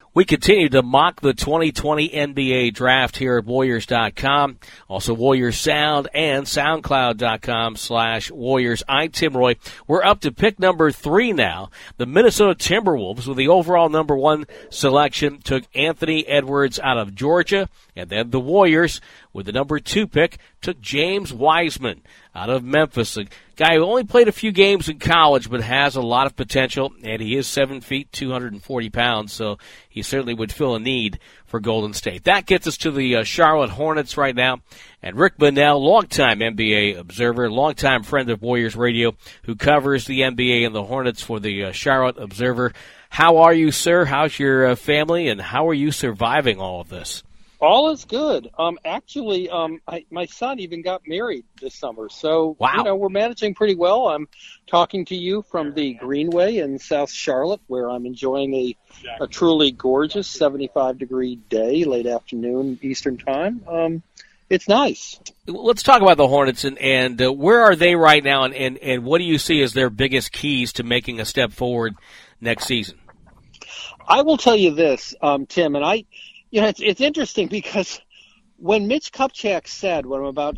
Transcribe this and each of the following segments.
We continue to mock the 2020 NBA draft here at Warriors.com. Also Warriors Sound and SoundCloud.com/Warriors. I'm Tim Roye. We're up to pick number 3 now. The Minnesota Timberwolves, with the overall number 1 selection, took Anthony Edwards out of Georgia. And then the Warriors, with the number 2 pick, took James Wiseman out of Memphis, a guy who only played a few games in college but has a lot of potential, and he is 7 feet, 240 pounds, so he certainly would fill a need for Golden State. That gets us to the Charlotte Hornets right now, and Rick Bonnell, longtime NBA observer, longtime friend of Warriors Radio, who covers the NBA and the Hornets for the Charlotte Observer. How are you, sir? How's your family, and how are you surviving all of this? All is good. Actually, my son even got married this summer, so wow. We're managing pretty well. I'm talking to you from the Greenway in South Charlotte, where I'm enjoying a truly gorgeous 75-degree day, late afternoon Eastern time. It's nice. Let's talk about the Hornets and where are they right now, and what do you see as their biggest keys to making a step forward next season? I will tell you this, Tim, and it's interesting because when Mitch Kupchak said what I'm about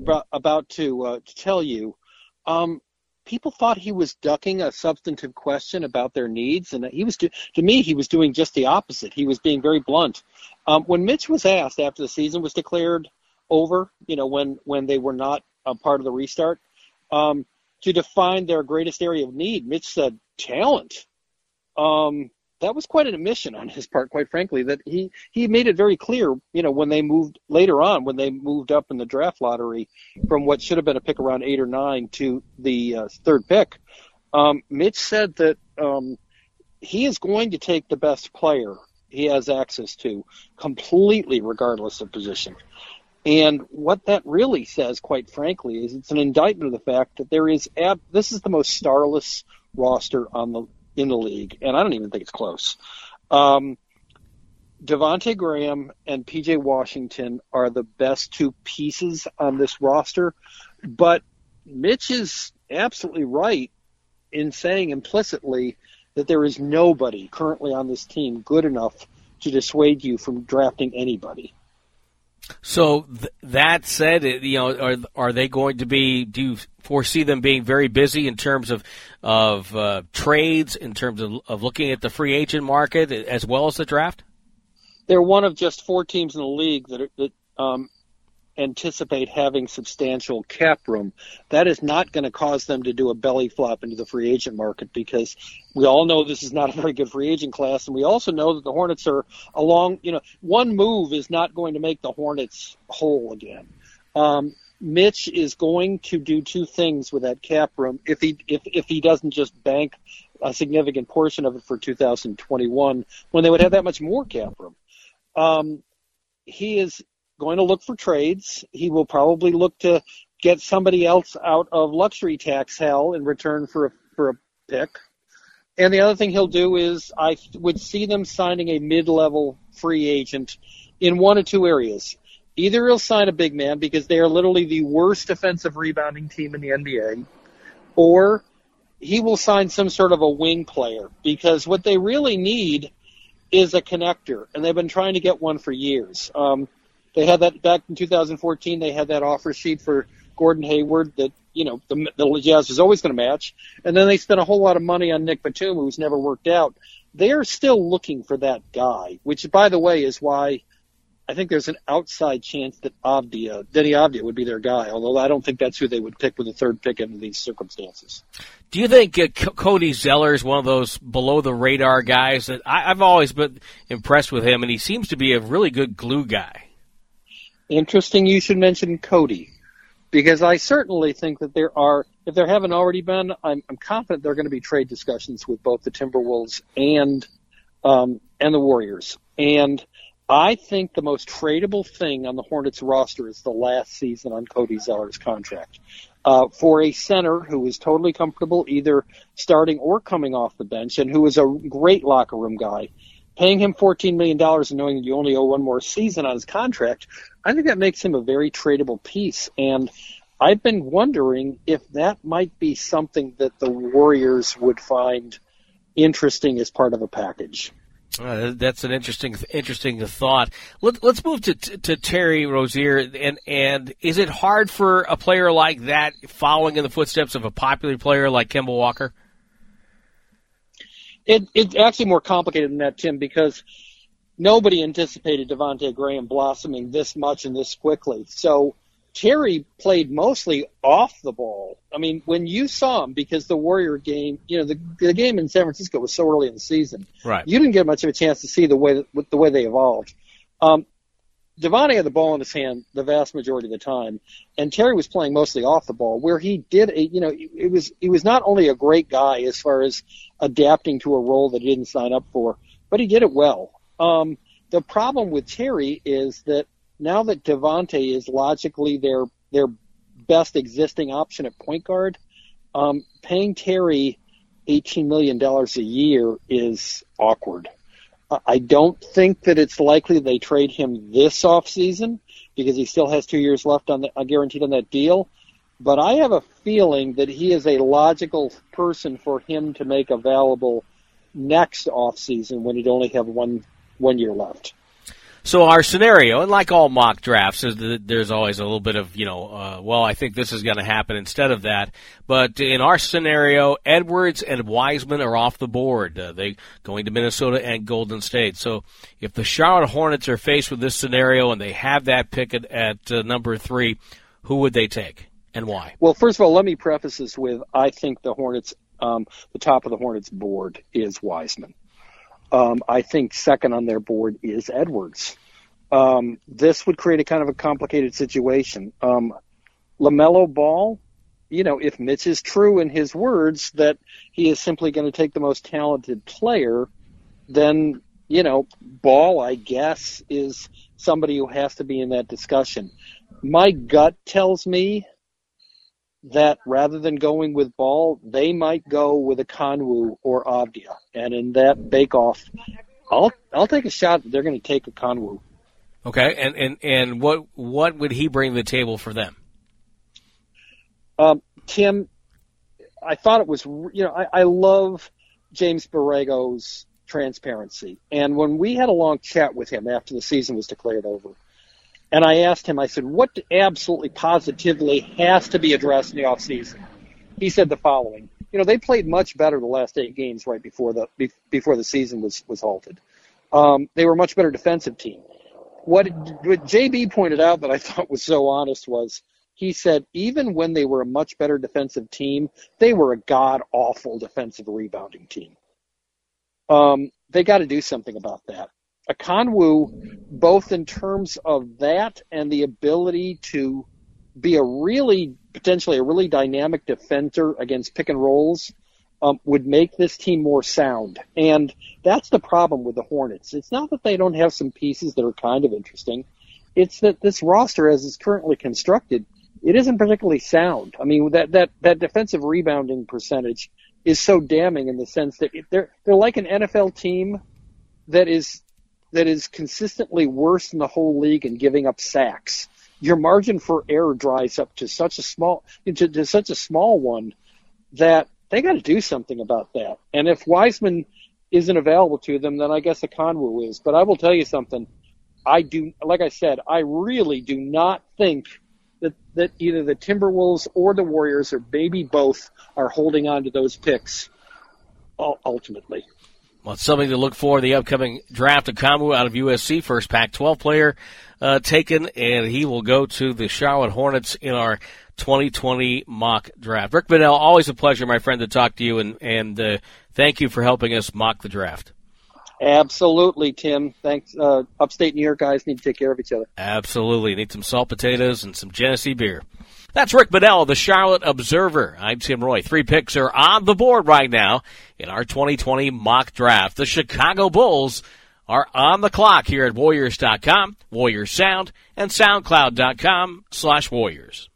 to tell you, people thought he was ducking a substantive question about their needs, and he was to me he was doing just the opposite. He was being very blunt. When Mitch was asked after the season was declared over, when they were not a part of the restart, to define their greatest area of need, Mitch said talent. That was quite an admission on his part, quite frankly, that he made it very clear, when they moved up in the draft lottery from what should have been a pick around 8 or 9 to the 3rd pick. Mitch said that he is going to take the best player he has access to, completely regardless of position. And what that really says, quite frankly, is it's an indictment of the fact that this is the most starless roster in the league, and I don't even think it's close. Devontae Graham and P.J. Washington are the best 2 pieces on this roster, but Mitch is absolutely right in saying implicitly that there is nobody currently on this team good enough to dissuade you from drafting anybody. So that said, are they going to be? Do you foresee them being very busy in terms of trades, in terms of looking at the free agent market as well as the draft? They're one of just 4 teams in the league that anticipate having substantial cap room. That is not going to cause them to do a belly flop into the free agent market, because we all know this is not a very good free agent class, and we also know that the Hornets are one move is not going to make the Hornets whole again. Mitch is going to do 2 things with that cap room if he doesn't just bank a significant portion of it for 2021, when they would have that much more cap room. He is going to look for trades. He will probably look to get somebody else out of luxury tax hell in return for a pick. And the other thing he'll do is I would see them signing a mid-level free agent in 1 or 2 areas. Either he'll sign a big man because they are literally the worst defensive rebounding team in the NBA, or he will sign some sort of a wing player, because what they really need is a connector, and they've been trying to get one for years. They had that back in 2014. They had that offer sheet for Gordon Hayward that, the Jazz was always going to match. And then they spent a whole lot of money on Nick Batum, who's never worked out. They're still looking for that guy, which, by the way, is why I think there's an outside chance that Denny Avdia would be their guy, although I don't think that's who they would pick with the 3rd pick under these circumstances. Do you think Cody Zeller is one of those below-the-radar guys that I've always been impressed with him, and he seems to be a really good glue guy? Interesting you should mention Cody, because I certainly think that if there haven't already been, I'm confident there are going to be trade discussions with both the Timberwolves and the Warriors. And I think the most tradable thing on the Hornets roster is the last season on Cody Zeller's contract. For a center who is totally comfortable either starting or coming off the bench, and who is a great locker room guy, paying him $14 million and knowing that you only owe 1 more season on his contract, I think that makes him a very tradable piece. And I've been wondering if that might be something that the Warriors would find interesting as part of a package. That's an interesting thought. Let's move to Terry Rozier, and is it hard for a player like that following in the footsteps of a popular player like Kemba Walker? It's actually more complicated than that, Tim, because nobody anticipated Devontae Graham blossoming this much and this quickly. So Terry played mostly off the ball. I mean, when you saw him, because the Warrior game, the game in San Francisco was so early in the season, right? You didn't get much of a chance to see the way they evolved. Devontae had the ball in his hand the vast majority of the time, and Terry was playing mostly off the ball, where he did he was not only a great guy as far as adapting to a role that he didn't sign up for, but he did it well. The problem with Terry is that now that Devontae is logically their best existing option at point guard, paying Terry $18 million a year is awkward. I don't think that it's likely they trade him this offseason because he still has 2 years left guaranteed on that deal. But I have a feeling that he is a logical person for him to make available next offseason when he'd only have one year left. So our scenario, and like all mock drafts, is that there's always a little bit of, I think this is going to happen instead of that. But in our scenario, Edwards and Wiseman are off the board. They going to Minnesota and Golden State. So if the Charlotte Hornets are faced with this scenario and they have that pick at number 3, who would they take and why? Well, first of all, let me preface this with I think the Hornets, the top of the Hornets board is Wiseman. I think second on their board is Edwards. This would create a kind of a complicated situation. LaMelo Ball, if Mitch is true in his words that he is simply going to take the most talented player, then, Ball, I guess, is somebody who has to be in that discussion. My gut tells me that rather than going with Ball, they might go with a Okongwu or Avdia. And in that bake-off, I'll take a shot that they're going to take a Okongwu. Okay, and what would he bring to the table for them? Tim, I thought it was, I love James Borrego's transparency. And when we had a long chat with him after the season was declared over, and I asked him, I said, what absolutely positively has to be addressed in the offseason? He said the following. They played much better the last 8 games right before the season was halted. They were a much better defensive team. What JB pointed out that I thought was so honest was he said even when they were a much better defensive team, they were a god-awful defensive rebounding team. They got to do something about that. Okongwu, both in terms of that and the ability to be potentially a really dynamic defender against pick and rolls, would make this team more sound. And that's the problem with the Hornets. It's not that they don't have some pieces that are kind of interesting. It's that this roster, as it's currently constructed, it isn't particularly sound. I mean, that defensive rebounding percentage is so damning in the sense that they're like an NFL team that is consistently worse than the whole league in giving up sacks. Your margin for error dries up to such a small one that they got to do something about that. And if Wiseman isn't available to them, then I guess Okongwu is. But I will tell you something. I really do not think that either the Timberwolves or the Warriors or maybe both are holding on to those picks ultimately. Well, it's something to look for in the upcoming draft. Okongwu out of USC, first Pac-12 player taken, and he will go to the Charlotte Hornets in our 2020 mock draft. Rick Bonnell, always a pleasure, my friend, to talk to you, and thank you for helping us mock the draft. Absolutely, Tim. Thanks. Upstate New York guys need to take care of each other. Absolutely. Need some salt potatoes and some Genesee beer. That's Rick Bonnell of the Charlotte Observer. I'm Tim Roye. 3 picks are on the board right now in our 2020 mock draft. The Chicago Bulls are on the clock here at Warriors.com, Warriors Sound, and SoundCloud.com/Warriors.